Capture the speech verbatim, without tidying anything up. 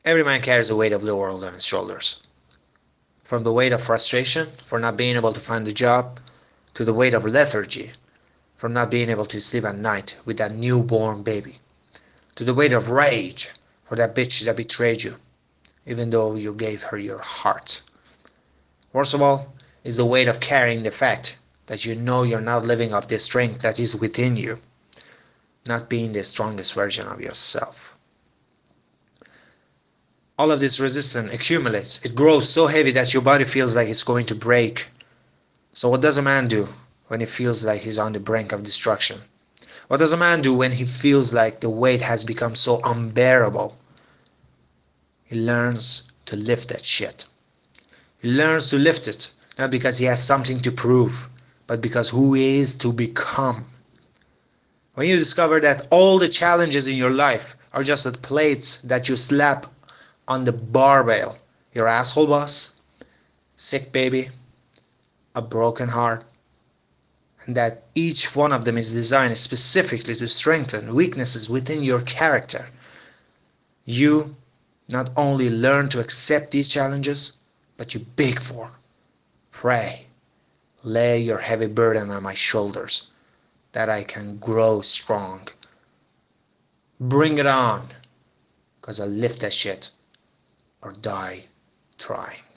Every man carries the weight of the world on his shoulders. From the weight of frustration for not being able to find a job, to the weight of lethargy from not being able to sleep at night with that newborn baby, to the weight of rage for that bitch that betrayed you, even though you gave her your heart. Worst of all is the weight of carrying the fact that you know you're not living up the strength that is within you, not being the strongest version of yourself. All of this resistance accumulates. It grows so heavy that your body feels like it's going to break. So what does a man do when he feels like he's on the brink of destruction? What does a man do when he feels like the weight has become so unbearable? He learns to lift that shit. He learns to lift it, not because he has something to prove, but because who he is to become. When you discover that all the challenges in your life are just the plates that you slap on the barbell, your asshole boss, sick baby, a broken heart, and that each one of them is designed specifically to strengthen weaknesses within your character, you not only learn to accept these challenges, but you beg for, pray, lay your heavy burden on my shoulders that I can grow strong. Bring it on, cause I'll lift that shit or die trying.